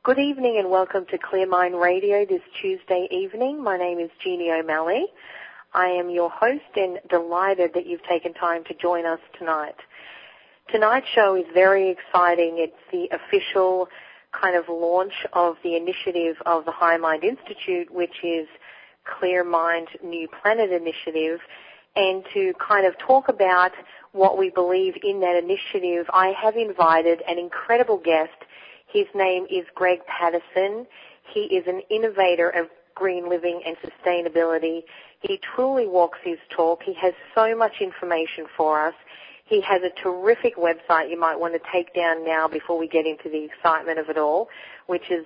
Good evening and welcome to Clear Mind Radio this Tuesday evening. My name is Jeannie O'Malley. I am your host and delighted that you've taken time to join us tonight. Tonight's show is very exciting. It's the official kind of launch of the initiative of the High Mind Institute, which is Clear Mind New Planet Initiative. And to kind of talk about what we believe in that initiative, I have invited an incredible guest. His name is Greg Patterson. He is an innovator of green living and sustainability. He truly walks his talk. He has so much information for us. He has a terrific website you might want to take down now before we get into the excitement of it all, which is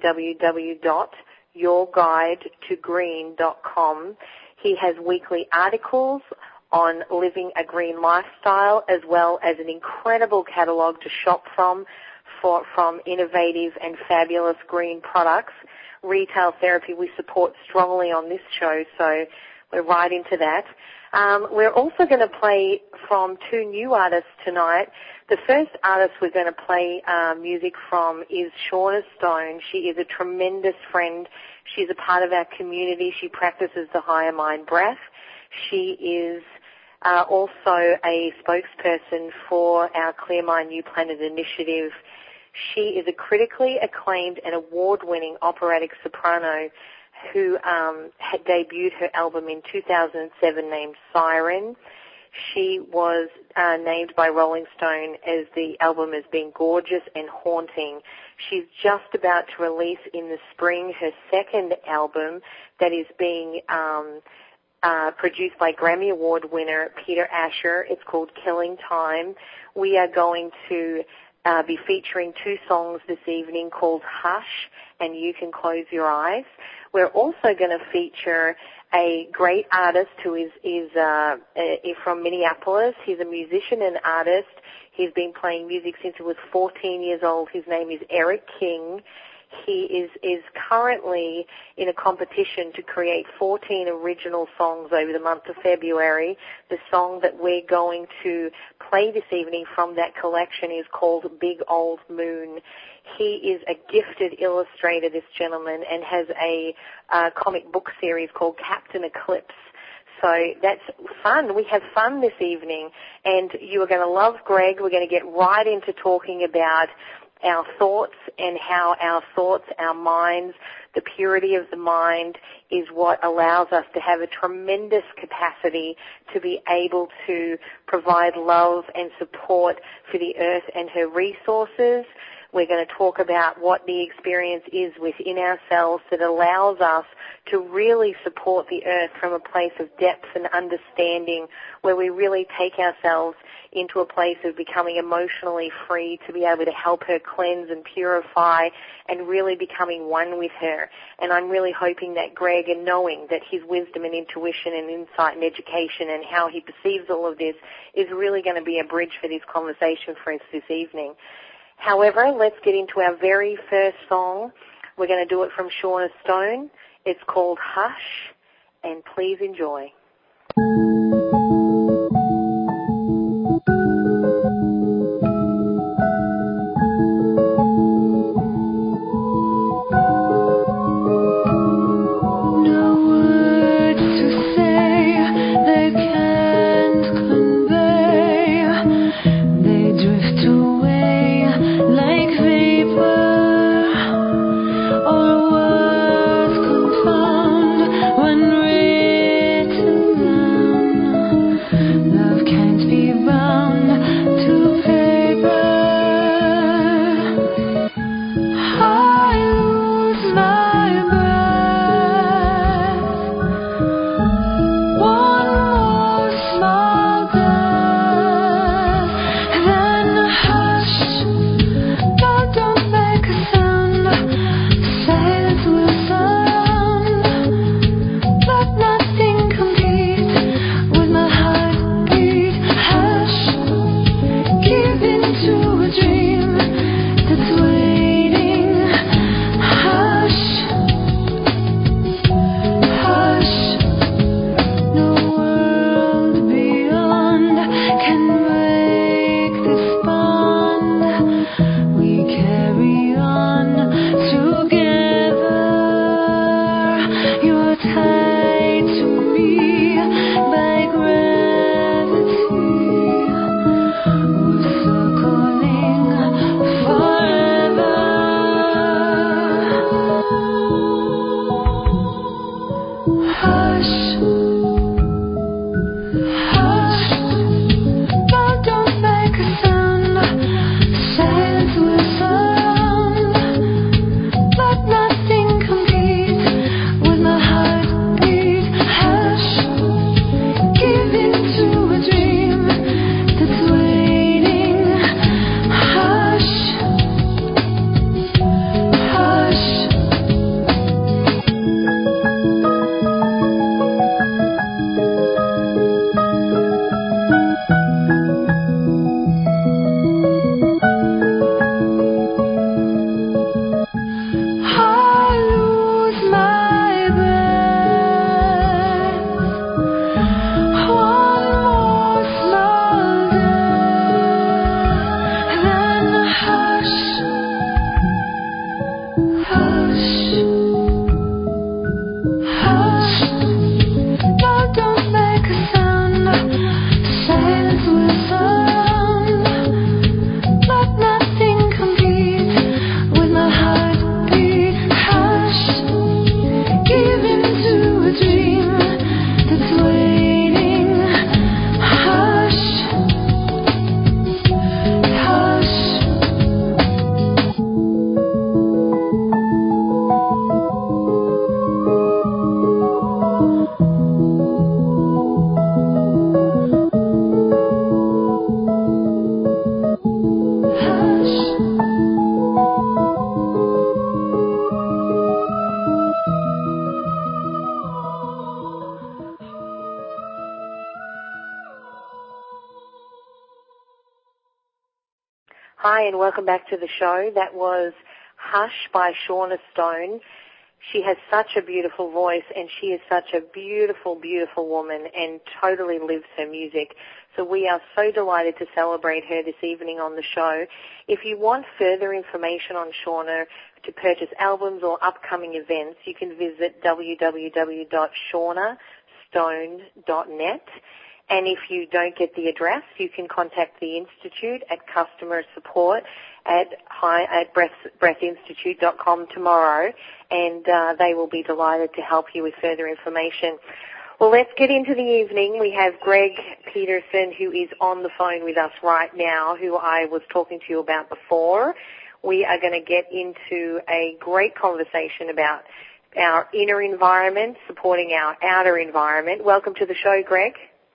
www.yourguidetogreen.com. He has weekly articles on living a green lifestyle, as well as an incredible catalogue to shop from innovative and fabulous green products. Retail therapy we support strongly on this show, so we're right into that. We're also going to play from two new artists tonight. The first artist we're going to play music from is Shauna Stone. She is a tremendous friend. She's a part of our community. She practices the higher mind breath. She is also a spokesperson for our Clear Mind New Planet initiative. She is a critically acclaimed and award-winning operatic soprano who had debuted her album in 2007 named Siren. She was named by Rolling Stone as the album as being gorgeous and haunting. She's just about to release in the spring her second album that is being produced by Grammy Award winner Peter Asher. It's called Killing Time. We are going to be featuring two songs this evening called Hush and You Can Close Your Eyes. We're also going to feature a great artist who is from Minneapolis. He's a musician and artist. He's been playing music since he was 14 years old. His name is Eric King. He is currently in a competition to create 14 original songs over the month of February. The song that we're going to play this evening from that collection is called Big Old Moon. He is a gifted illustrator, this gentleman, and has a comic book series called Captain Eclipse. So that's fun. We have fun this evening, and you are going to love Greg. We're going to get right into talking about our thoughts and how our thoughts, our minds, the purity of the mind is what allows us to have a tremendous capacity to be able to provide love and support for the earth and her resources. We're going to talk about what the experience is within ourselves that allows us to really support the earth from a place of depth and understanding, where we really take ourselves into a place of becoming emotionally free to be able to help her cleanse and purify and really becoming one with her. And I'm really hoping that Greg, and knowing that his wisdom and intuition and insight and education and how he perceives all of this is really going to be a bridge for this conversation for us this evening. However, let's get into our very first song. We're going to do it from Shauna Stone. It's called Hush, and please enjoy. When written down tied to me by gravity. We're circling forever. Hush, hush, but don't make a sound. Silence will surround, but nothing competes with my heartbeat. Hush, give in to a dream that's waiting. Hush, hush. I lose my breath. One more small death, then hush, hush, hush. No, don't make a sound. Silence will surround, but nothing competes with my heartbeat. Hush, give in to a dream that's waiting. Hush, hush. Hi, and welcome back to the show. That was Hush by Shauna Stone. She has such a beautiful voice, and she is such a beautiful, beautiful woman and totally lives her music. So we are so delighted to celebrate her this evening on the show. If you want further information on Shauna, to purchase albums or upcoming events, you can visit www.shaunastone.net. And if you don't get the address, you can contact the Institute at customer support at breathinstitute.com tomorrow, and they will be delighted to help you with further information. Well, let's get into the evening. We have Greg Peterson, who is on the phone with us right now, who I was talking to you about before. We are going to get into a great conversation about our inner environment, supporting our outer environment. Welcome to the show, Greg.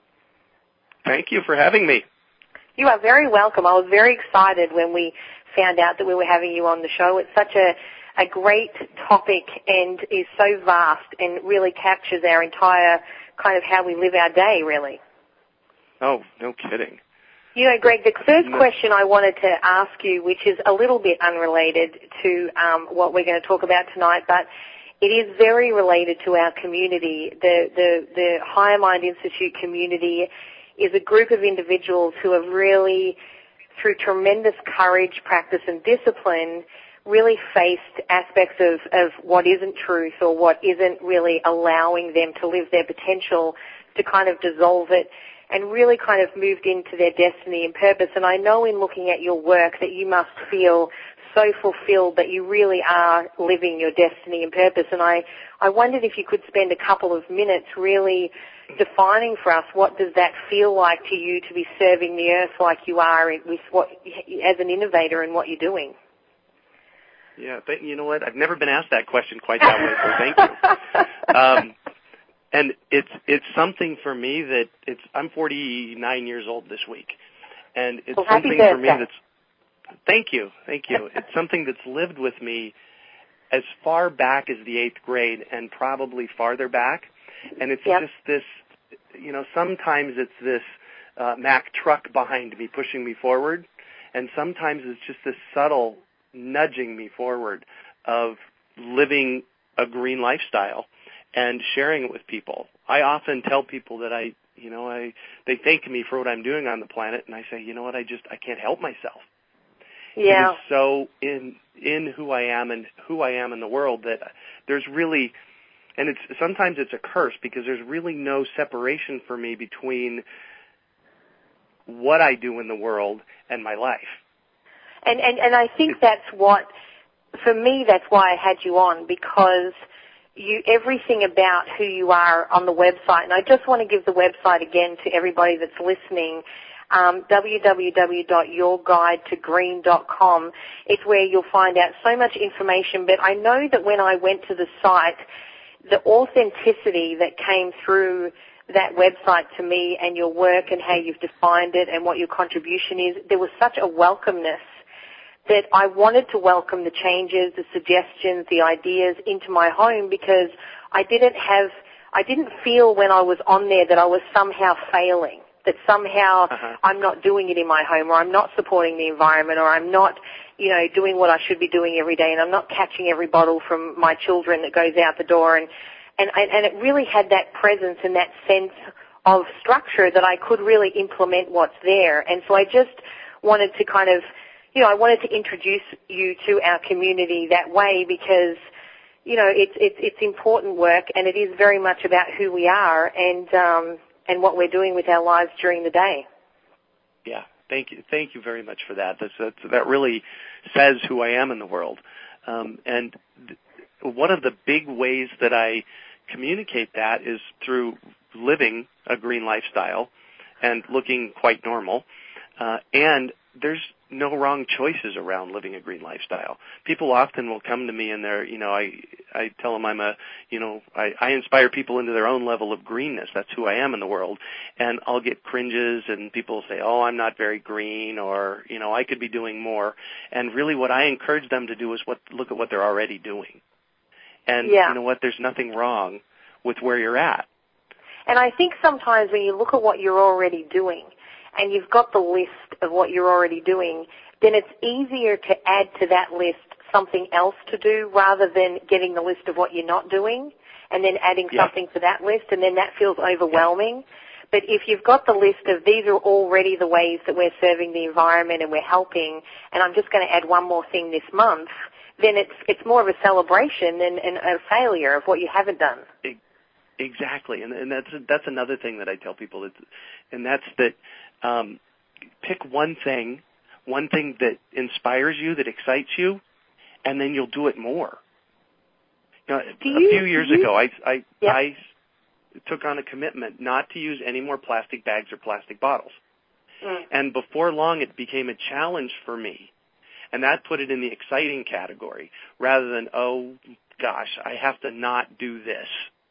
Thank you for having me. You are very welcome. I was very excited when we found out that we were having you on the show. It's such a great topic and is so vast and really captures our entire kind of how we live our day, really. Oh, no kidding. You know, Greg, the first question I wanted to ask you, which is a little bit unrelated to what we're going to talk about tonight, but it is very related to our community. The Higher Mind Institute community is a group of individuals who have really, through tremendous courage, practice, and discipline, really faced aspects of what isn't truth or what isn't really allowing them to live their potential, to kind of dissolve it and really kind of moved into their destiny and purpose. And I know in looking at your work that you must feel so fulfilled that you really are living your destiny and purpose. And I wondered if you could spend a couple of minutes really defining for us what does that feel like to you to be serving the earth like you are with what, as an innovator in what you're doing. Yeah, but you know what? I've never been asked that question quite that way, so thank you. And it's something for me that I'm 49 years old this week, and it's something for me that's. Thank you. It's something that's lived with me as far back as the 8th grade and probably farther back. And it's just this, sometimes it's this Mack truck behind me pushing me forward, and sometimes it's just this subtle nudging me forward of living a green lifestyle and sharing it with people. I often tell people that they thank me for what I'm doing on the planet, and I say, you know what, I can't help myself. Yeah. It is so in who I am and who I am in the world that there's really, And sometimes it's a curse because there's really no separation for me between what I do in the world and my life. And I think that's what, for me, that's why I had you on, because everything about who you are on the website, and I just want to give the website again to everybody that's listening, www.yourguidetogreen.com. It's where you'll find out so much information, but I know that when I went to the site, the authenticity that came through that website to me and your work and how you've defined it and what your contribution is, there was such a welcomeness that I wanted to welcome the changes, the suggestions, the ideas into my home, because I didn't feel when I was on there that I was somehow failing, that somehow I'm not doing it in my home, or I'm not supporting the environment, or I'm not, doing what I should be doing every day, and I'm not catching every bottle from my children that goes out the door. And it really had that presence and that sense of structure that I could really implement what's there. And so I just wanted to kind of, I wanted to introduce you to our community that way, because, it's important work, and it is very much about who we are and what we're doing with our lives during the day. Yeah, thank you very much for that. That really says who I am in the world. And one of the big ways that I communicate that is through living a green lifestyle and looking quite normal. And there's no wrong choices around living a green lifestyle. People often will come to me and they're, I tell them I inspire people into their own level of greenness. That's who I am in the world. And I'll get cringes and people say, oh, I'm not very green, or, I could be doing more. And really what I encourage them to do is look at what they're already doing. And you know what? There's nothing wrong with where you're at. And I think sometimes when you look at what you're already doing, and you've got the list of what you're already doing, then it's easier to add to that list something else to do rather than getting the list of what you're not doing and then adding something to that list, and then that feels overwhelming. But if you've got the list of these are already the ways that we're serving the environment and we're helping, and I'm just going to add one more thing this month, then it's more of a celebration than a failure of what you haven't done. Exactly, and that's another thing that I tell people, and that's that pick one thing that inspires you, that excites you, and then you'll do it more. A few years ago, I took on a commitment not to use any more plastic bags or plastic bottles. And before long, it became a challenge for me. And that put it in the exciting category rather than, oh, gosh, I have to not do this.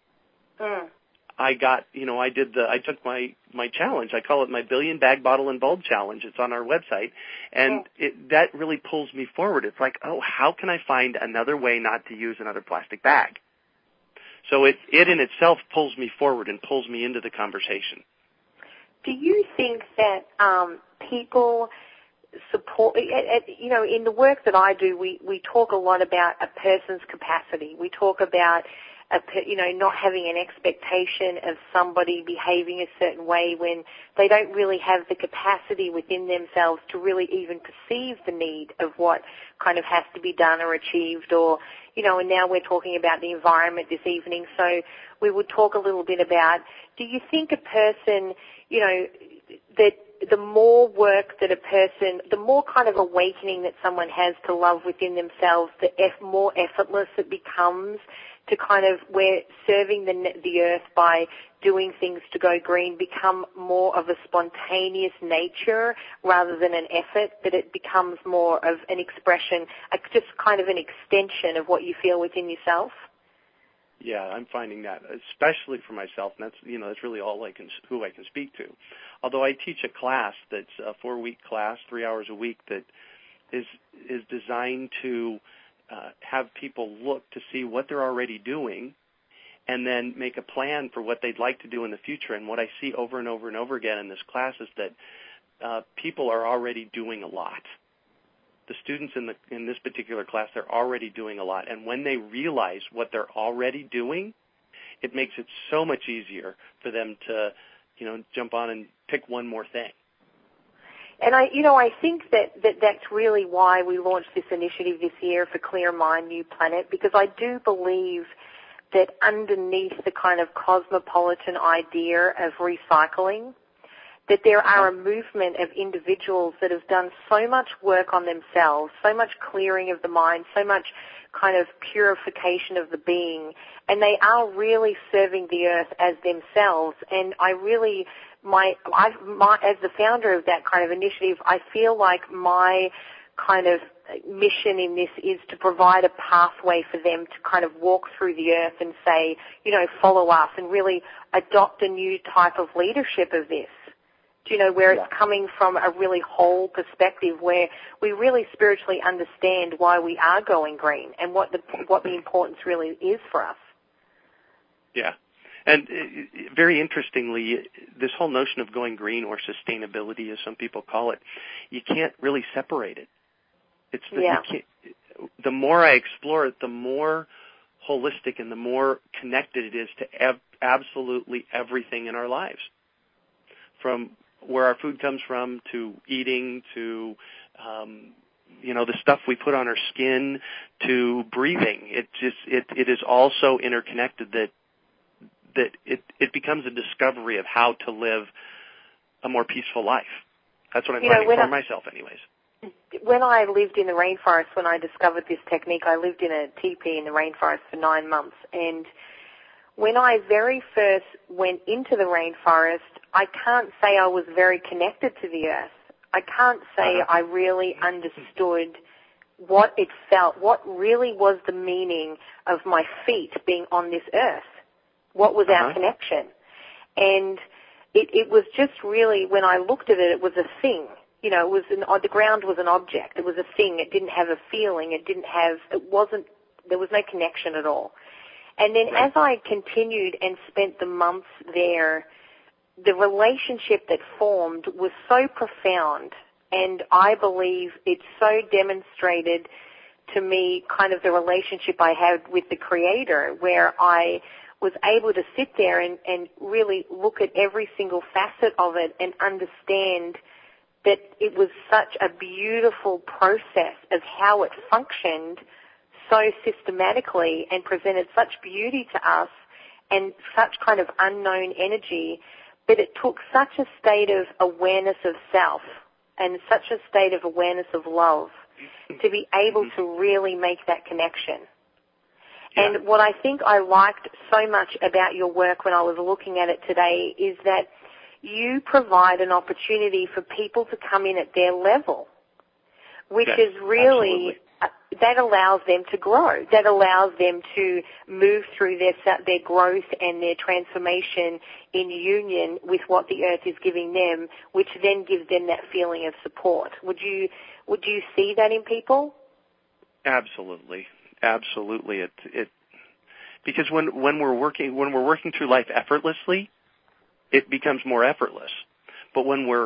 I took my challenge. I call it my billion bag, bottle, and bulb challenge. It's on our website. And that really pulls me forward. It's like, oh, how can I find another way not to use another plastic bag? So it in itself pulls me forward and pulls me into the conversation. Do you think that people support, in the work that I do, we talk a lot about a person's capacity. We talk about not having an expectation of somebody behaving a certain way when they don't really have the capacity within themselves to really even perceive the need of what kind of has to be done or achieved, or, and now we're talking about the environment this evening. So we would talk a little bit about, do you think a person, that the more work that a person, the more kind of awakening that someone has to love within themselves, the more effortless it becomes to kind of, where serving the earth by doing things to go green become more of a spontaneous nature rather than an effort, that it becomes more of an expression, just kind of an extension of what you feel within yourself? Yeah, I'm finding that, especially for myself, and that's really all who I can speak to. Although I teach a class that's a 4-week class, 3 hours a week, that is designed to have people look to see what they're already doing and then make a plan for what they'd like to do in the future. And what I see over and over and over again in this class is that people are already doing a lot. The students in this particular class, they're already doing a lot. And when they realize what they're already doing, it makes it so much easier for them to, jump on and pick one more thing. And I think that's really why we launched this initiative this year for Clear Mind, New Planet, because I do believe that underneath the kind of cosmopolitan idea of recycling, that there are a movement of individuals that have done so much work on themselves, so much clearing of the mind, so much kind of purification of the being, and they are really serving the earth as themselves. And I really, as the founder of that kind of initiative, I feel like my kind of mission in this is to provide a pathway for them to kind of walk through the earth and say, follow us and really adopt a new type of leadership of this. Do you know, where it's coming from a really whole perspective where we really spiritually understand why we are going green and what the importance really is for us. Yeah. And very interestingly, this whole notion of going green or sustainability, as some people call it, you can't really separate it. The more I explore it, the more holistic and the more connected it is to absolutely everything in our lives. From where our food comes from, to eating, to the stuff we put on our skin, to breathing. It is all so interconnected that it becomes a discovery of how to live a more peaceful life. That's what I'm finding for myself, anyways. When I lived in the rainforest, when I discovered this technique, I lived in a teepee in the rainforest for 9 months, and when I very first went into the rainforest, I can't say I was very connected to the earth. I can't say I really understood what it felt, what really was the meaning of my feet being on this earth. What was our connection? And it was just really, when I looked at it, it was a thing. It was the ground was an object. It was a thing. It didn't have a feeling. There was no connection at all. And then as I continued and spent the months there, the relationship that formed was so profound, and I believe it so demonstrated to me kind of the relationship I had with the Creator, where I was able to sit there and really look at every single facet of it and understand that it was such a beautiful process of how it functioned so systematically and presented such beauty to us and such kind of unknown energy, but it took such a state of awareness of self and such a state of awareness of love to be able to really make that connection. Yeah. And what I think I liked so much about your work when I was looking at it today is that you provide an opportunity for people to come in at their level, which is really, that allows them to grow. That allows them to move through their growth and their transformation in union with what the earth is giving them, which then gives them that feeling of support. Would you see that in people? Absolutely. Absolutely. Because when we're working through life effortlessly, it becomes more effortless. But when we're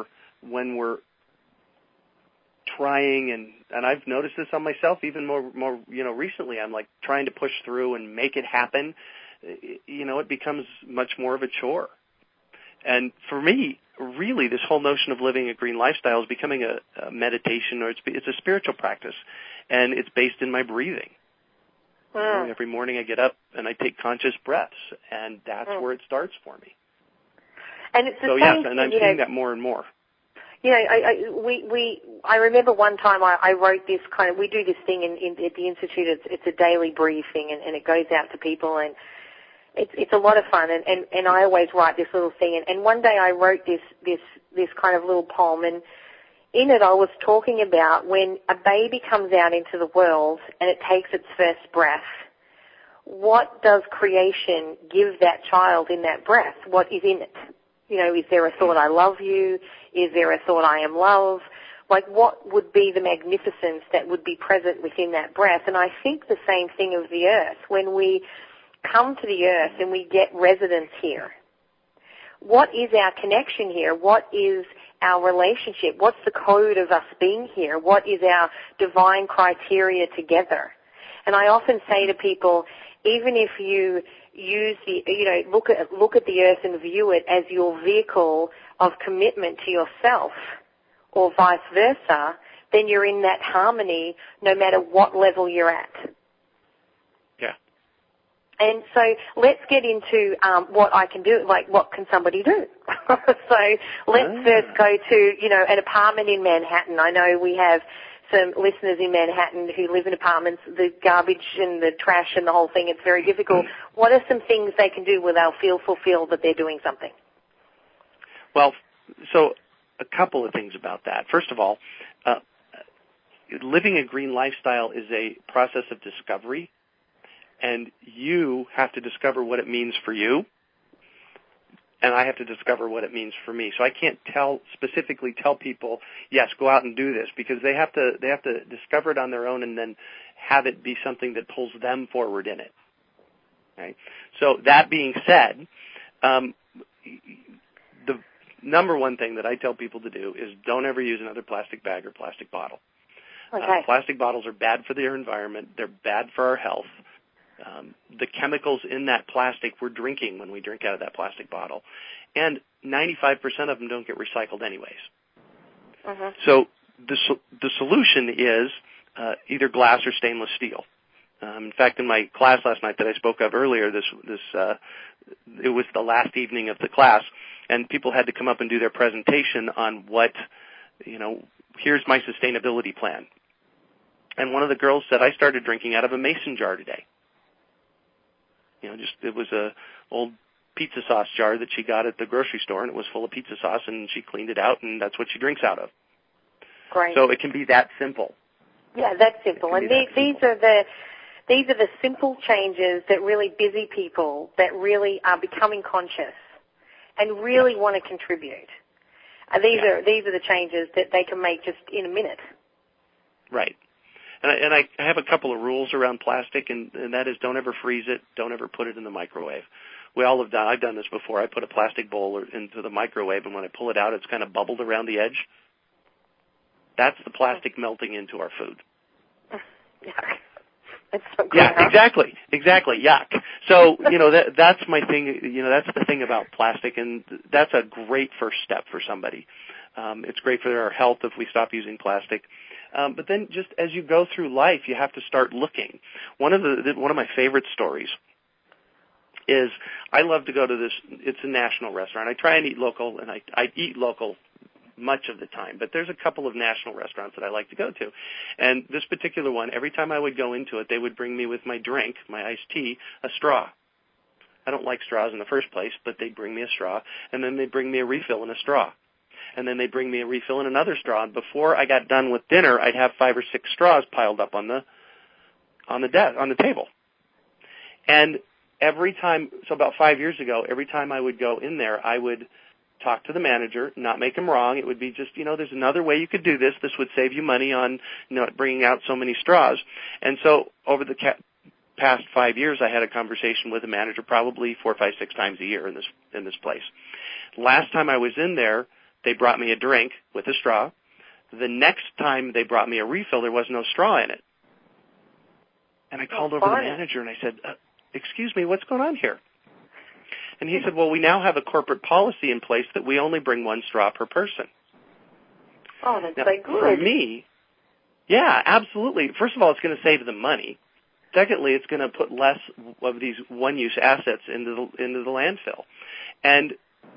trying, and I've noticed this on myself even more recently, I'm like trying to push through and make it happen, it becomes much more of a chore. And for me, really, this whole notion of living a green lifestyle is becoming a meditation, or it's a spiritual practice, and it's based in my breathing. Every morning I get up and I take conscious breaths, and that's where it starts for me. And it's the same thing, and I'm seeing that more and more. I remember one time I wrote this kind of, we do this thing at the Institute, it's a daily briefing, and it goes out to people, and it's a lot of fun, and I always write this little thing, and one day I wrote this kind of little poem, and in it I was talking about when a baby comes out into the world and it takes its first breath, what does creation give that child in that breath? What is in it? Is there a thought, I love you? Is there a thought, I am love? Like, what would be the magnificence that would be present within that breath? And I think the same thing of the earth. When we come to the earth and we get residence here, what is our connection here? What is our relationship? What's the code of us being here? What is our divine criteria together? And I often say to people, even if you use look at the earth and view it as your vehicle of commitment to yourself, or vice versa, then you're in that harmony no matter what level you're at. Yeah. And so let's get into what I can do, like what can somebody do? So let's first go to, an apartment in Manhattan. I know we have some listeners in Manhattan who live in apartments, the garbage and the trash and the whole thing, it's very difficult. What are some things they can do where they'll feel fulfilled that they're doing something? Well, so a couple of things about that. First of all, living a green lifestyle is a process of discovery, and you have to discover what it means for you, and I have to discover what it means for me. So I can't specifically tell people, yes, go out and do this, because they have to discover it on their own and then have it be something that pulls them forward in it. Okay? So that being said, the number one thing that I tell people to do is don't ever use another plastic bag or plastic bottle. Okay. Plastic bottles are bad for their environment. They're bad for our health. The chemicals in that plastic we're drinking when we drink out of that plastic bottle. And 95% of them don't get recycled anyways. Uh-huh. So the solution is either glass or stainless steel. In fact, in my class last night that I spoke of earlier, it was the last evening of the class, and people had to come up and do their presentation on what, here's my sustainability plan. And one of the girls said, I started drinking out of a mason jar today. It was a old pizza sauce jar that she got at the grocery store, and it was full of pizza sauce, and she cleaned it out, and that's what she drinks out of. Great. So it can be that simple. Yeah, that's simple. And these are the simple changes that really busy people that really are becoming conscious and really want to contribute. And these are the changes that they can make just in a minute. Right. And I have a couple of rules around plastic, and that is don't ever freeze it, don't ever put it in the microwave. I've done this before. I put a plastic bowl into the microwave, and when I pull it out, it's kind of bubbled around the edge. That's the plastic melting into our food. It's so good, yeah, huh? exactly. Yuck. So, that's my thing. That's the thing about plastic, and that's a great first step for somebody. It's great for our health if we stop using plastic. But then just as you go through life, you have to start looking. One of my favorite stories is I love to go to it's a national restaurant. I try and eat local, and I eat local much of the time, but there's a couple of national restaurants that I like to go to. And this particular one, every time I would go into it, they would bring me with my drink, my iced tea, a straw. I don't like straws in the first place, but they'd bring me a straw, and then they'd bring me a refill in a straw. And then they'd bring me a refill in another straw. And before I got done with dinner, I'd have 5 or 6 straws piled up on the table. And every time, so about 5 years ago, every time I would go in there, I would talk to the manager, not make him wrong. It would be just, there's another way you could do this. This would save you money on, bringing out so many straws. And so over the past 5 years, I had a conversation with the manager probably 4, 5, 6 times a year in this place. Last time I was in there, they brought me a drink with a straw. The next time they brought me a refill, there was no straw in it. And I called over the manager and I said, excuse me, what's going on here? And he said, well, we now have a corporate policy in place that we only bring 1 straw per person. Oh, that's now, so good. For me, yeah, absolutely. First of all, it's going to save them money. Secondly, it's going to put less of these one-use assets into the landfill. And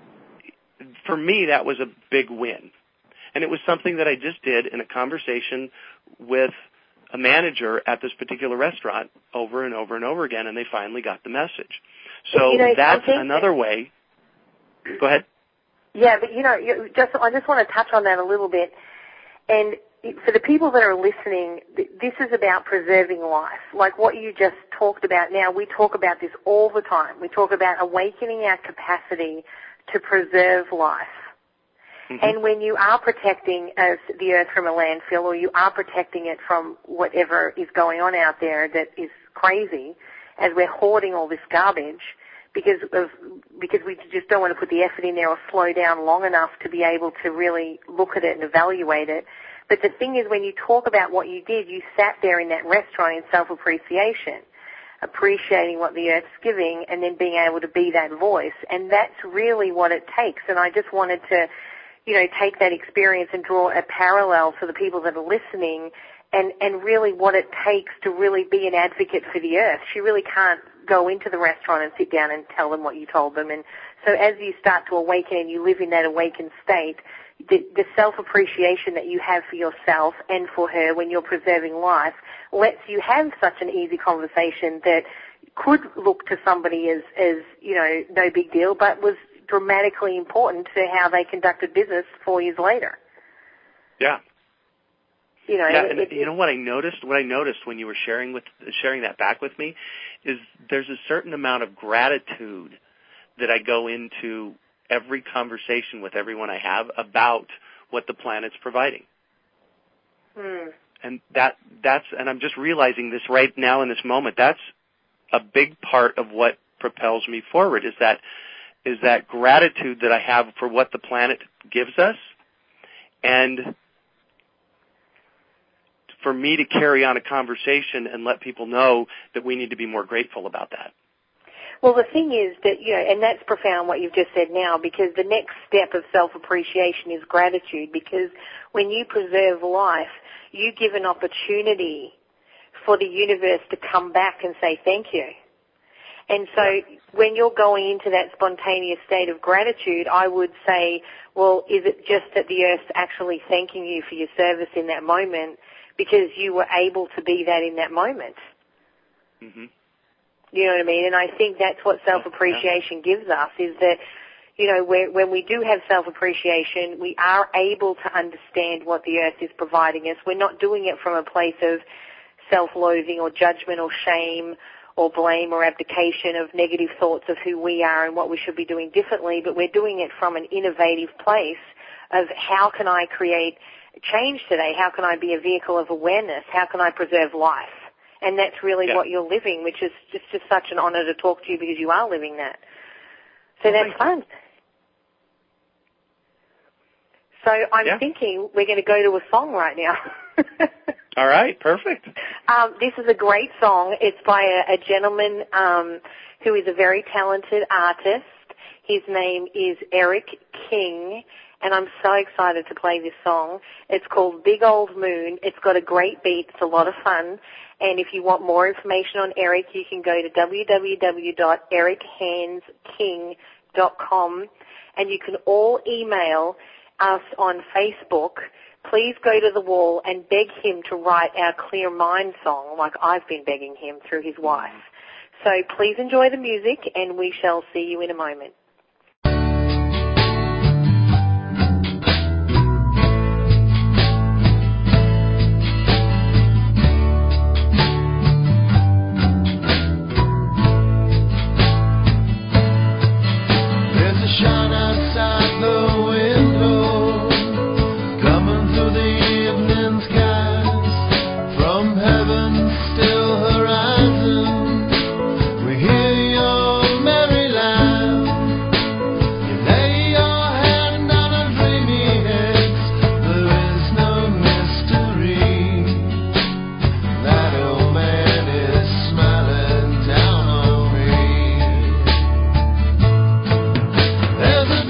for me, that was a big win. And it was something that I just did in a conversation with a manager at this particular restaurant over and over and over again, and they finally got the message. So that's another way. Go ahead. Yeah, but I just want to touch on that a little bit. And for the people that are listening, this is about preserving life. Like what you just talked about now, we talk about this all the time. We talk about awakening our capacity to preserve life. Mm-hmm. And when you are protecting the earth from a landfill, or you are protecting it from whatever is going on out there that is crazy, as we're hoarding all this garbage, because we just don't want to put the effort in there or slow down long enough to be able to really look at it and evaluate it. But the thing is, when you talk about what you did, you sat there in that restaurant in self-appreciation, appreciating what the earth's giving, and then being able to be that voice. And that's really what it takes. And I just wanted to, take that experience and draw a parallel for the people that are listening and really what it takes to really be an advocate for the earth. She really can't go into the restaurant and sit down and tell them what you told them. And so as you start to awaken and you live in that awakened state, the self-appreciation that you have for yourself and for her when you're preserving life lets you have such an easy conversation that could look to somebody as no big deal, but was dramatically important to how they conducted business 4 years later. Yeah. You know what I noticed when you were sharing that back with me is there's a certain amount of gratitude that I go into every conversation with everyone I have about what the planet's providing. And and I'm just realizing this right now in this moment, that's a big part of what propels me forward is that gratitude that I have for what the planet gives us, and for me to carry on a conversation and let people know that we need to be more grateful about that. Well, the thing is that, and that's profound what you've just said now, because the next step of self-appreciation is gratitude, because when you preserve life, you give an opportunity for the universe to come back and say thank you. And so when you're going into that spontaneous state of gratitude, I would say, well, is it just that the earth's actually thanking you for your service in that moment because you were able to be that in that moment? Mm-hmm. You know what I mean? And I think that's what self-appreciation gives us, is that, when we do have self-appreciation, we are able to understand what the earth is providing us. We're not doing it from a place of self-loathing or judgment or shame or blame or abdication of negative thoughts of who we are and what we should be doing differently, but we're doing it from an innovative place of how can I create change today? How can I be a vehicle of awareness? How can I preserve life? And that's really what you're living, which is just such an honor to talk to you because you are living that. So that's fun. So I'm thinking we're going to go to a song right now. All right, perfect. This is a great song. It's by a gentleman who is a very talented artist. His name is Eric King, and I'm so excited to play this song. It's called Big Old Moon. It's got a great beat. It's a lot of fun. And if you want more information on Eric, you can go to www.erichandsking.com, and you can all email us on Facebook. Please go to the wall and beg him to write our Clear Mind song, like I've been begging him through his wife. So please enjoy the music, and we shall see you in a moment. There's a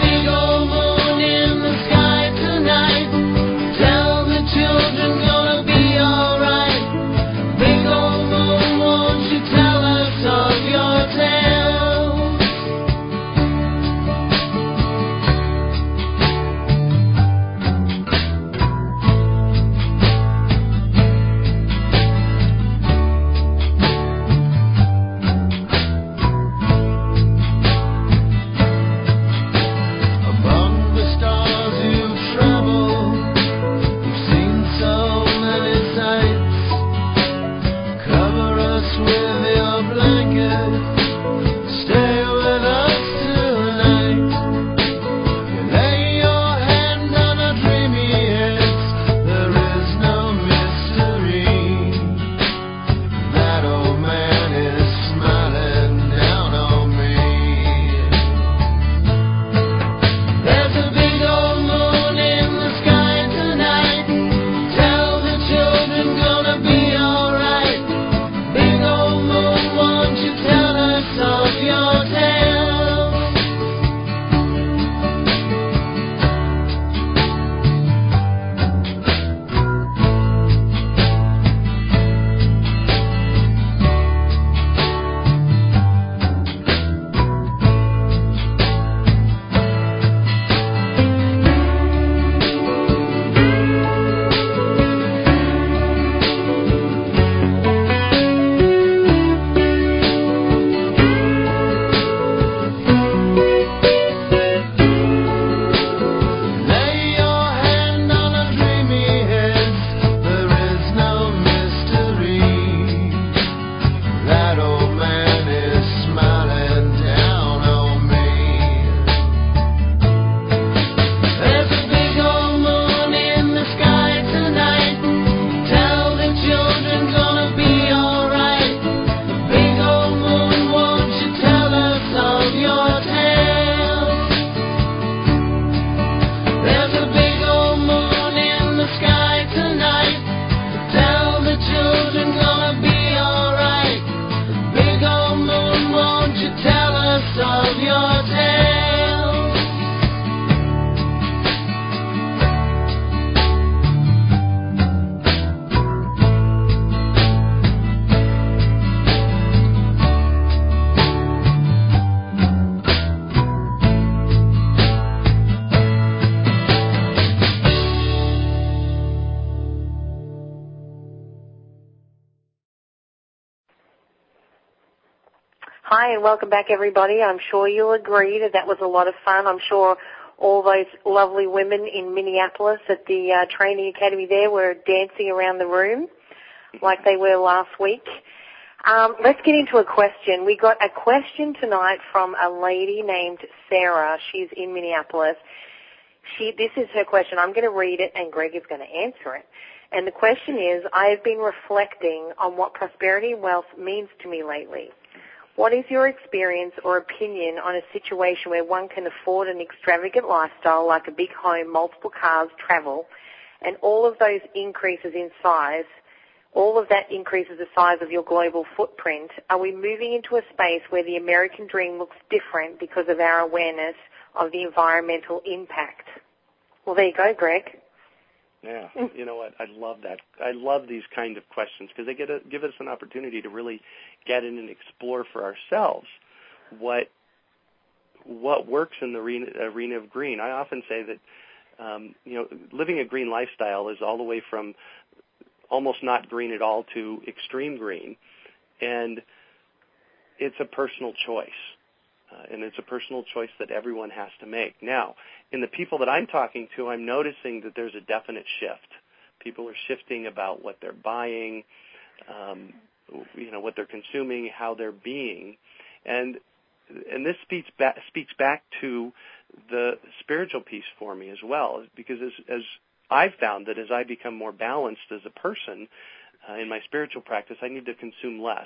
Hi, and welcome back, everybody. I'm sure you'll agree that was a lot of fun. I'm sure all those lovely women in Minneapolis at the training academy there were dancing around the room like they were last week. Let's get into a question. We got a question tonight from a lady named Sarah. She's in Minneapolis. This is her question. I'm going to read it, and Greg is going to answer it. And the question is, I have been reflecting on what prosperity and wealth means to me lately. What is your experience or opinion on a situation where one can afford an extravagant lifestyle like a big home, multiple cars, travel, and all of those increases in size, all of that increases the size of your global footprint? Are we moving into a space where the American dream looks different because of our awareness of the environmental impact? Well, there you go, Greg. Yeah, you know what? I love that. I love these kind of questions because they give us an opportunity to really get in and explore for ourselves what works in the arena of green. I often say that living a green lifestyle is all the way from almost not green at all to extreme green, and it's a personal choice. And it's a personal choice that everyone has to make. Now, in the people that I'm talking to, I'm noticing that there's a definite shift. People are shifting about what they're buying, what they're consuming, how they're being. And this speaks back to the spiritual piece for me as well, because as I've found that as I become more balanced as a person in my spiritual practice, I need to consume less.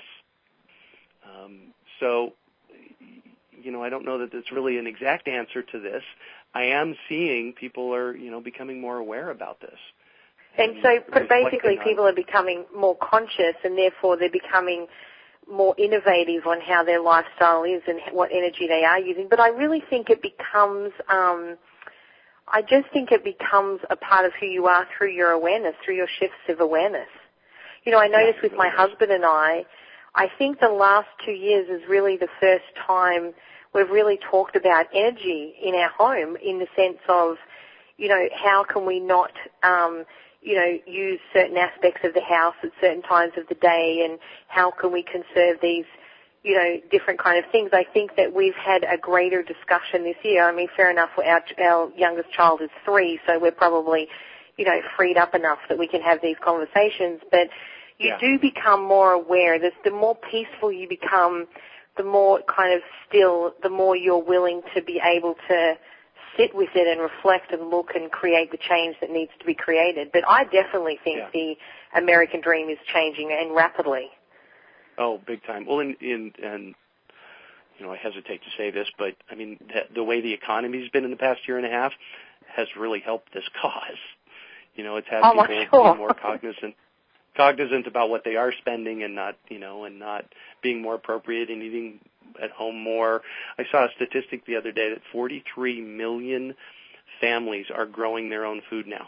I don't know that that's really an exact answer to this. I am seeing people are, becoming more aware about this. And so basically people are becoming more conscious, and therefore they're becoming more innovative on how their lifestyle is and what energy they are using. But I really think it becomes, I just think it becomes a part of who you are through your awareness, through your shifts of awareness. I noticed with my husband and I think the last 2 years is really the first time we've really talked about energy in our home, in the sense of, how can we not, use certain aspects of the house at certain times of the day, and how can we conserve these, different kind of things. I think that we've had a greater discussion this year. I mean, fair enough, our youngest child is 3, so we're probably, freed up enough that we can have these conversations, but you do become more aware. The more peaceful you become, the more kind of still, the more you're willing to be able to sit with it and reflect and look and create the change that needs to be created. But I definitely think the American dream is changing, and rapidly. Oh, big time. Well, and I hesitate to say this, but I mean, the way the economy's been in the past year and a half has really helped this cause. It's had people be more cognizant about what they are spending, and not being more appropriate and eating at home more. I saw a statistic the other day that 43 million families are growing their own food now.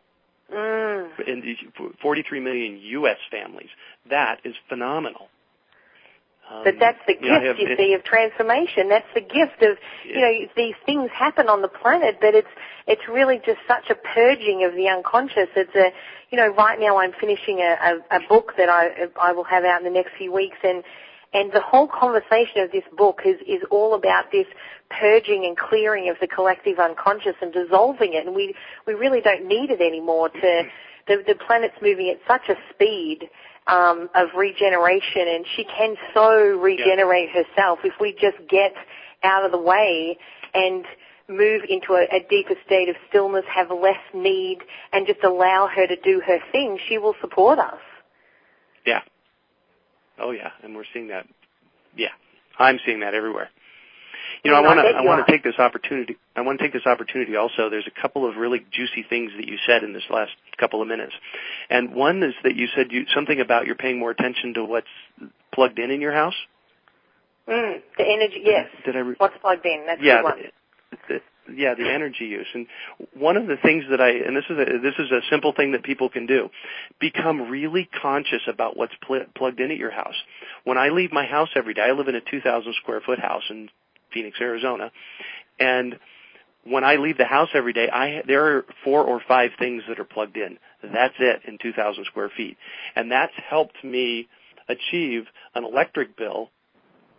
And 43 million U.S. families. That is phenomenal. But that's the gift, you see, of transformation. That's the gift of, these things happen on the planet, but it's really just such a purging of the unconscious. It's right now I'm finishing a book that I will have out in the next few weeks, and the whole conversation of this book is all about this purging and clearing of the collective unconscious and dissolving it, and we really don't need it anymore. The planet's moving at such a speed of regeneration, and she can so regenerate herself if we just get out of the way and move into a deeper state of stillness, have less need, and just allow her to do her thing. She will support us. Yeah. Oh, yeah, and we're seeing that. Yeah, I'm seeing that everywhere. I want to take this opportunity. I want to take this opportunity also. There's a couple of really juicy things that you said in this last couple of minutes, and one is that you said something about you're paying more attention to what's plugged in your house. The energy, yes. What's plugged in? That's the one. The energy use. And one of the things that this is a simple thing that people can do, become really conscious about what's plugged in at your house. When I leave my house every day, I live in a 2,000 square foot house in Phoenix, Arizona, and when I leave the house every day, there are 4 or 5 things that are plugged in. That's it in 2,000 square feet. And that's helped me achieve an electric bill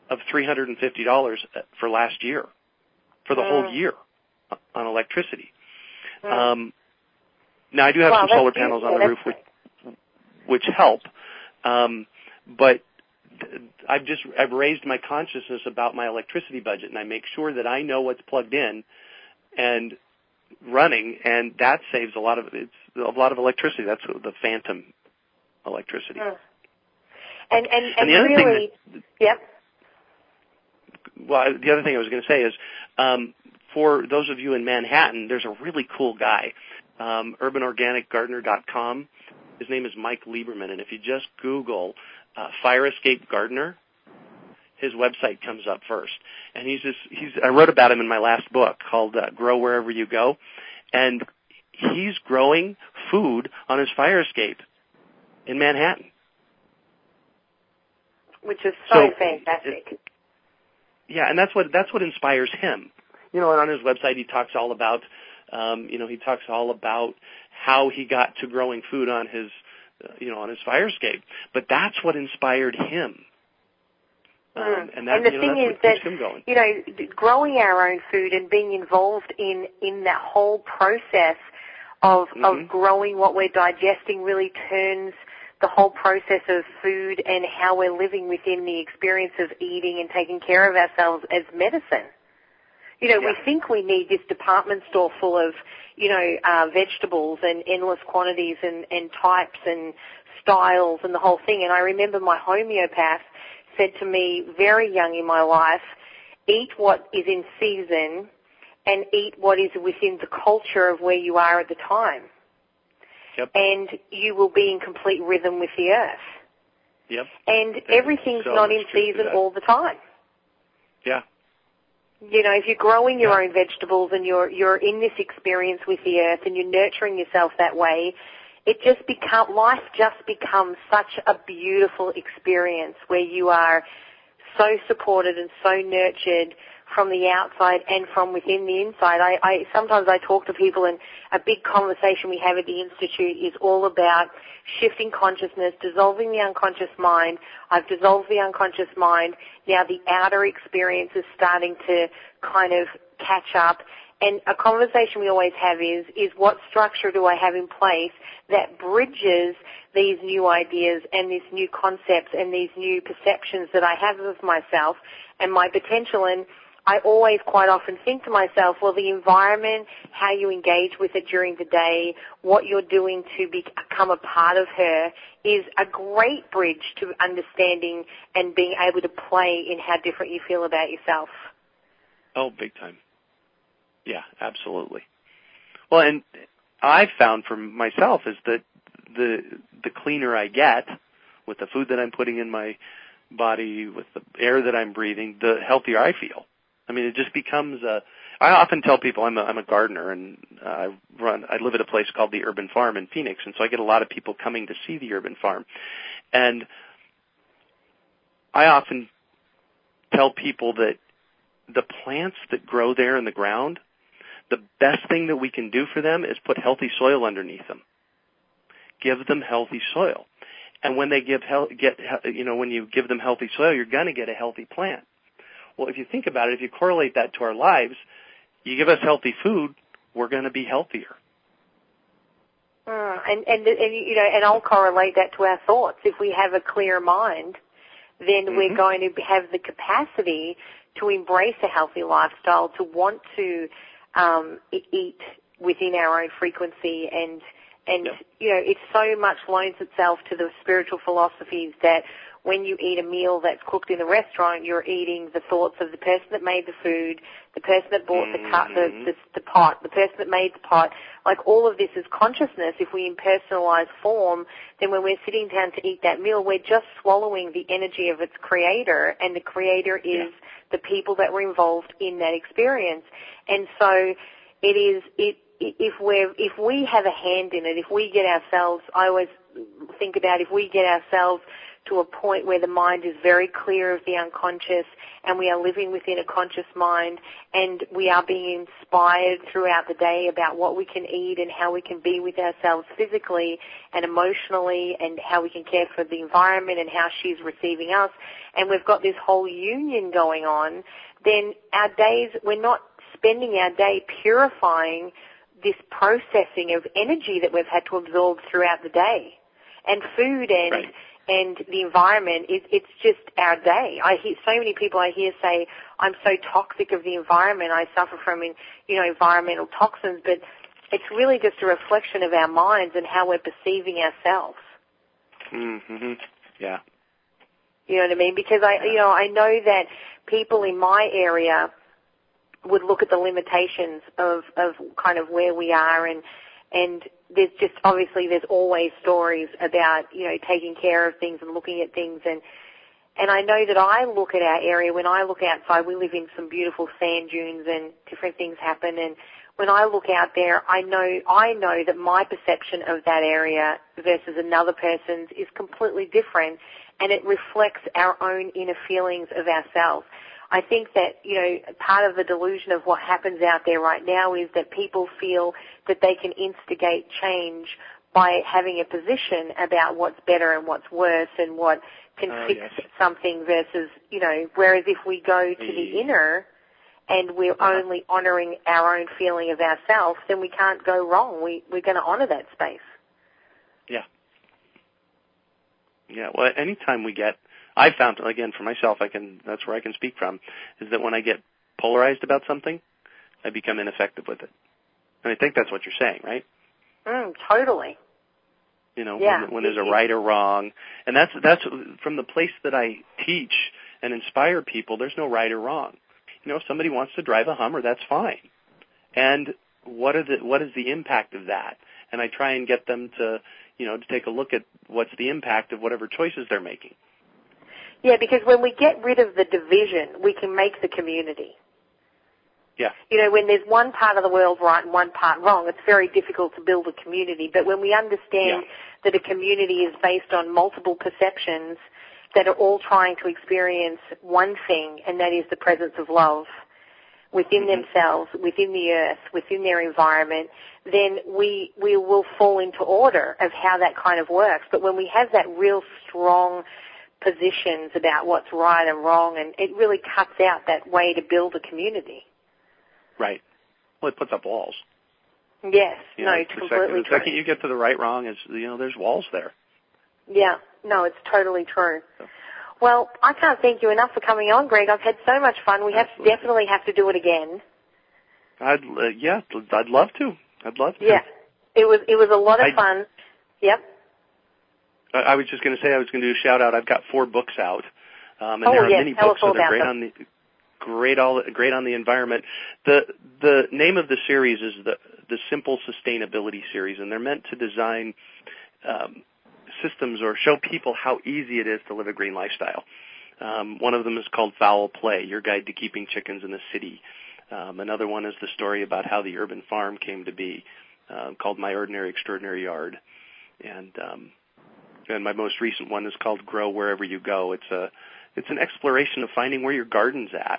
of $350 for last year, for the whole year on electricity. Now, I do have some solar panels on the roof which help, but I've raised my consciousness about my electricity budget, and I make sure that I know what's plugged in and running, and that saves a lot of electricity. That's the phantom electricity. And the other really, thing well, the other thing I was going to say is, for those of you in Manhattan, there's a really cool guy, urbanorganicgardener.com. His name is Mike Lieberman, and if you just Google Fire Escape Gardener, his website comes up first. And I wrote about him in my last book called Grow Wherever You Go, and he's growing food on his fire escape in Manhattan. Which is so fantastic. Yeah, and that's what inspires him. You know, and on his website he talks all about how he got to growing food on his on his fire escape. But that's what inspired him. And the thing is that, growing our own food and being involved in that whole process of growing what we're digesting really turns the whole process of food and how we're living within the experience of eating and taking care of ourselves as medicine. We think we need this department store full of, vegetables and endless quantities and types and styles and the whole thing. And I remember my homeopath said to me very young in my life, eat what is in season and eat what is within the culture of where you are at the time. Yep. And you will be in complete rhythm with the earth. Yep. And everything's not in season all the time. Yeah. If you're growing your own vegetables and you're in this experience with the earth and you're nurturing yourself that way, life just becomes such a beautiful experience where you are so supported and so nurtured from the outside and from within the inside. Sometimes I talk to people, and a big conversation we have at the Institute is all about shifting consciousness, dissolving the unconscious mind. I've dissolved the unconscious mind. Now the outer experience is starting to kind of catch up. And a conversation we always have is what structure do I have in place that bridges these new ideas and these new concepts and these new perceptions that I have of myself and my potential. And I always quite often think to myself, well, the environment, how you engage with it during the day, what you're doing to become a part of her is a great bridge to understanding and being able to play in how different you feel about yourself. Oh, big time. Yeah, absolutely. Well, and I've found for myself is that the cleaner I get with the food that I'm putting in my body, with the air that I'm breathing, the healthier I feel. I mean, it just becomes I often tell people I'm a gardener, and I live at a place called the Urban Farm in Phoenix, and so I get a lot of people coming to see the Urban Farm. And I often tell people that the plants that grow there in the ground, the best thing that we can do for them is put healthy soil underneath them. Give them healthy soil. And when they when you give them healthy soil, you're going to get a healthy plant. Well, if you think about it, if you correlate that to our lives, you give us healthy food, we're going to be healthier. And I'll correlate that to our thoughts. If we have a clear mind, then we're going to have the capacity to embrace a healthy lifestyle, to want to eat within our own frequency, and it so much loans itself to the spiritual philosophies that when you eat a meal that's cooked in a restaurant, you're eating the thoughts of the person that made the food, the person that bought the pot, the person that made the pot. Like, all of this is consciousness. If we impersonalize form, then when we're sitting down to eat that meal, we're just swallowing the energy of its creator, and the creator is the people that were involved in that experience. And so if we have a hand in it, if we get ourselves, I always think about if we get ourselves to a point where the mind is very clear of the unconscious, and we are living within a conscious mind, and we are being inspired throughout the day about what we can eat and how we can be with ourselves physically and emotionally, and how we can care for the environment and how she's receiving us, and we've got this whole union going on, then our days, we're not spending our day purifying this processing of energy that we've had to absorb throughout the day. And food and Right. and the environment, it's just our day. I hear so many people I hear say, I'm so toxic of the environment, I suffer from environmental toxins, but it's really just a reflection of our minds and how we're perceiving ourselves. Mm-hmm. Yeah. You know what I mean? Because I know that people in my area would look at the limitations of kind of where we are, and there's just, obviously there's always stories about, taking care of things and looking at things, and I know that I look at our area, when I look outside, we live in some beautiful sand dunes and different things happen, and when I look out there, I know that my perception of that area versus another person's is completely different, and it reflects our own inner feelings of ourselves. I think that, part of the delusion of what happens out there right now is that people feel that they can instigate change by having a position about what's better and what's worse and what can fix something versus, whereas if we go to the inner and we're only honoring our own feeling of ourselves, then we can't go wrong. We're going to honor that space. Yeah. Yeah, well, anytime we get, I found, again, for myself, that's where I can speak from, is that when I get polarized about something, I become ineffective with it. And I think that's what you're saying, right? Totally. When there's a right or wrong. And that's from the place that I teach and inspire people, there's no right or wrong. If somebody wants to drive a Hummer, that's fine. And what is the impact of that? And I try and get them to take a look at what's the impact of whatever choices they're making. Yeah, because when we get rid of the division, we can make the community. Yeah. When there's one part of the world right and one part wrong, it's very difficult to build a community. But when we understand that a community is based on multiple perceptions that are all trying to experience one thing, and that is the presence of love within themselves, within the earth, within their environment, then we will fall into order of how that kind of works. But when we have that real strong positions about what's right and wrong, and it really cuts out that way to build a community. Right. Well, it puts up walls. Yes. It's completely true. The second you get to the right, wrong, there's walls there. Yeah. No, it's totally true. Well, I can't thank you enough for coming on, Greg. I've had so much fun. We definitely have to do it again. I'd love to. Yeah. It was a lot of fun. Yep. I was just going to say I was going to do a shout out. I've got 4 books out, and there are many books, so they're great on the environment. The name of the series is the Simple Sustainability Series, and they're meant to design systems or show people how easy it is to live a green lifestyle. One of them is called Foul Play: Your Guide to Keeping Chickens in the City. Another one is the story about how the urban farm came to be, called My Ordinary Extraordinary Yard, and my most recent one is called Grow Wherever You Go. It's an exploration of finding where your garden's at.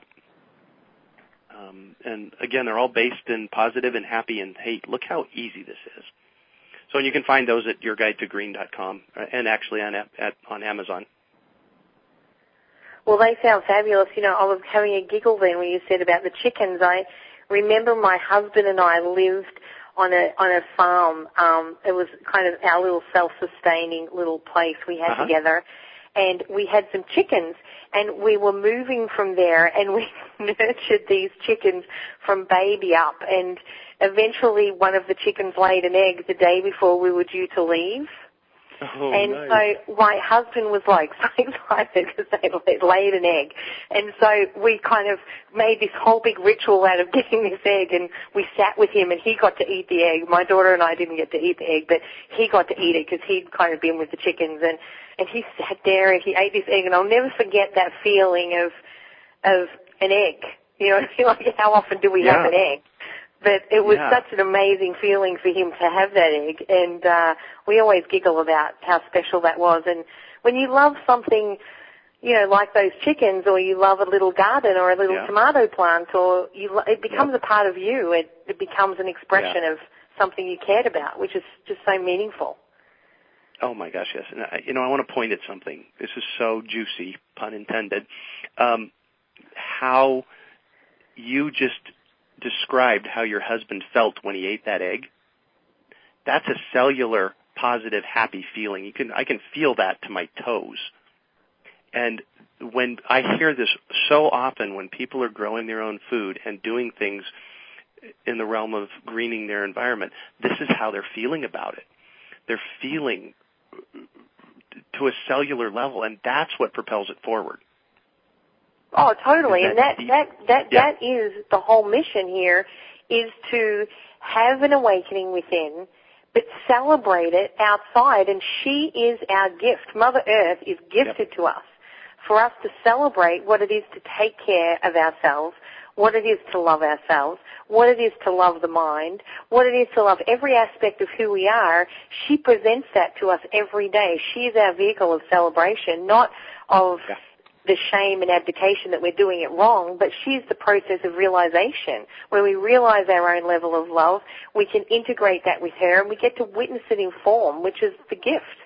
And again, they're all based in positive and happy and hate. Look how easy this is. So you can find those at yourguidetogreen.com and actually on Amazon. Well, they sound fabulous. I was having a giggle then when you said about the chickens. I remember my husband and I lived on a farm. It was kind of our little self-sustaining little place we had together. And we had some chickens, and we were moving from there, and we nurtured these chickens from baby up. And eventually one of the chickens laid an egg the day before we were due to leave. Oh, and nice. So my husband was so excited because they laid an egg. And so we kind of made this whole big ritual out of getting this egg, and we sat with him, and he got to eat the egg. My daughter and I didn't get to eat the egg, but he got to eat it because he'd kind of been with the chickens. And he sat there and he ate this egg, and I'll never forget that feeling of an egg. I feel like how often do we have an egg? But it was such an amazing feeling for him to have that egg, and we always giggle about how special that was. And when you love something, like those chickens, or you love a little garden or a little tomato plant, or it becomes a part of you. It becomes an expression of something you cared about, which is just so meaningful. Oh my gosh, yes. And I want to point at something. This is so juicy, pun intended. How you just described how your husband felt when he ate that egg. That's a cellular, positive, happy feeling. I can feel that to my toes. And when I hear this so often, when people are growing their own food and doing things in the realm of greening their environment, this is how they're feeling about it. They're feeling to a cellular level, and that's what propels it forward. Oh, totally. And that is the whole mission here, is to have an awakening within, but celebrate it outside. And she is our gift. Mother Earth is gifted to us for us to celebrate what it is to take care of ourselves, what it is to love ourselves, what it is to love the mind, what it is to love every aspect of who we are. She presents that to us every day. She is our vehicle of celebration, not of the shame and abdication that we're doing it wrong, but she's the process of realization. When we realize our own level of love, we can integrate that with her, and we get to witness it in form, which is the gift.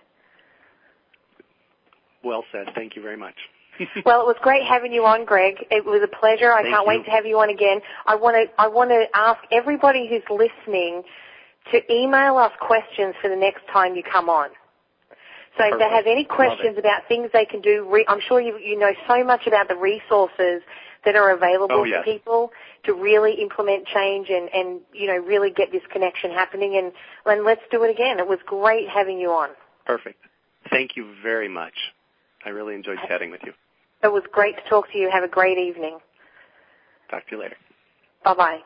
Well said. Thank you very much. Well, it was great having you on, Greg. It was a pleasure. I can't wait to have you on again. I want to ask everybody who's listening to email us questions for the next time you come on. So if they have any questions about things they can do, I'm sure you know so much about the resources that are available for people to really implement change and really get this connection happening. And let's do it again. It was great having you on. Perfect. Thank you very much. I really enjoyed chatting with you. It was great to talk to you. Have a great evening. Talk to you later. Bye-bye.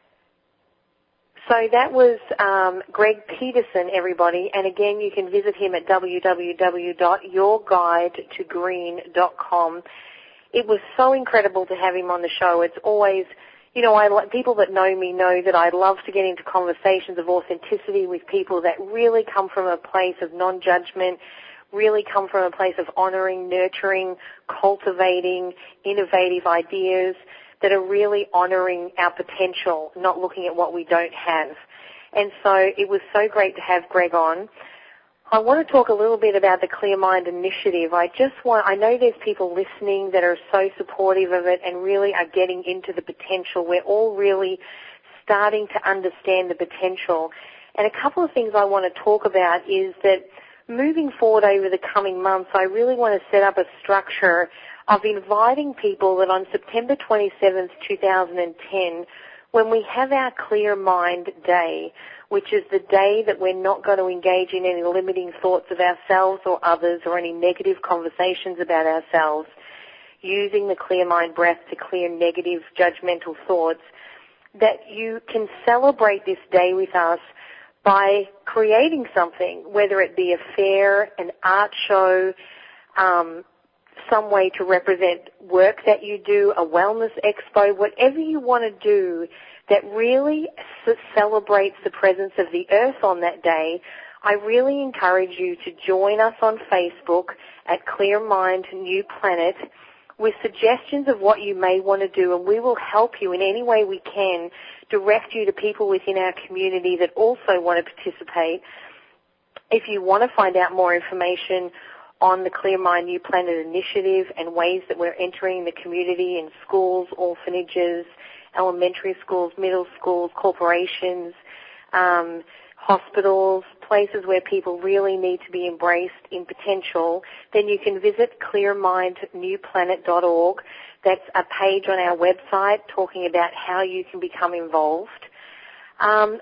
So that was Greg Peterson, everybody. And again, you can visit him at www.yourguidetogreen.com. It was so incredible to have him on the show. It's always, people that know me know that I love to get into conversations of authenticity with people that really come from a place of non-judgment, really come from a place of honoring, nurturing, cultivating, innovative ideas that are really honoring our potential, not looking at what we don't have. And so it was so great to have Greg on. I want to talk a little bit about the Clear Mind Initiative. I know there's people listening that are so supportive of it and really are getting into the potential. We're all really starting to understand the potential. And a couple of things I want to talk about is that moving forward over the coming months, I really want to set up a structure of inviting people that on September 27th, 2010, when we have our Clear Mind Day, which is the day that we're not going to engage in any limiting thoughts of ourselves or others or any negative conversations about ourselves, using the Clear Mind breath to clear negative judgmental thoughts, that you can celebrate this day with us by creating something, whether it be a fair, an art show, some way to represent work that you do, a wellness expo, whatever you want to do that really celebrates the presence of the earth on that day. I really encourage you to join us on Facebook at Clear Mind New Planet with suggestions of what you may want to do, and we will help you in any way we can, direct you to people within our community that also want to participate. If you want to find out more information on the Clear Mind New Planet initiative and ways that we're entering the community in schools, orphanages, elementary schools, middle schools, corporations, hospitals, places where people really need to be embraced in potential, then you can visit clearmindnewplanet.org. That's a page on our website talking about how you can become involved. I'm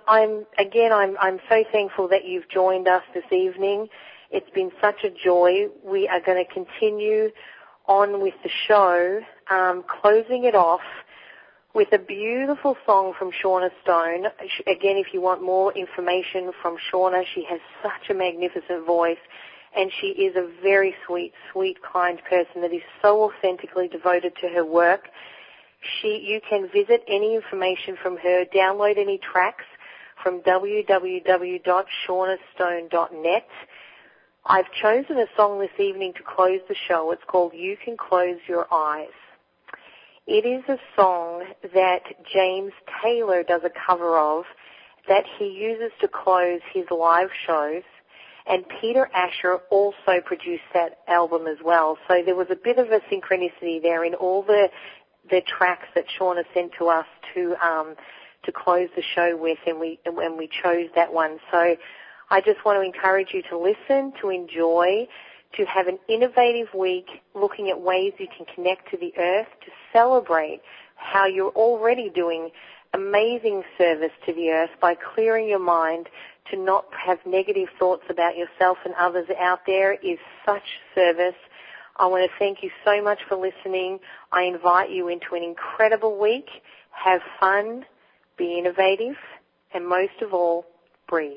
so thankful that you've joined us this evening. It's been such a joy. We are going to continue on with the show, closing it off with a beautiful song from Shauna Stone. Again, if you want more information from Shauna, she has such a magnificent voice, and she is a very sweet, kind person that is so authentically devoted to her work. You can visit any information from her, download any tracks from www.shaunastone.net. I've chosen a song this evening to close the show. It's called You Can Close Your Eyes. It is a song that James Taylor does a cover of that he uses to close his live shows, and Peter Asher also produced that album as well. So there was a bit of a synchronicity there in all the tracks that Shauna sent to us to close the show with, and we chose that one. So I just want to encourage you to listen, to enjoy, to have an innovative week looking at ways you can connect to the earth, to celebrate how you're already doing amazing service to the earth by clearing your mind, to not have negative thoughts about yourself and others out there is such service. I want to thank you so much for listening. I invite you into an incredible week. Have fun, be innovative, and most of all, breathe.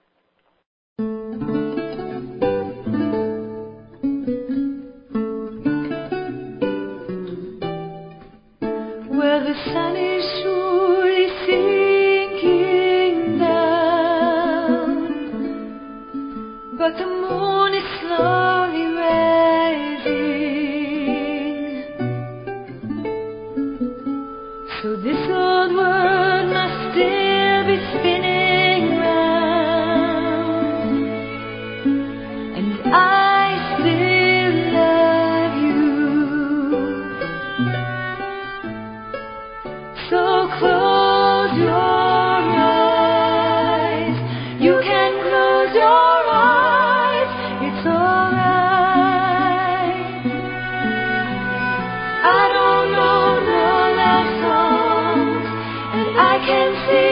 Where the sun is surely sinking down, but the moon is slowly rising. So this old world must still be spinning round, and I still love you. So close your eyes. You can close your eyes. It's alright. I don't know no love songs, and I can see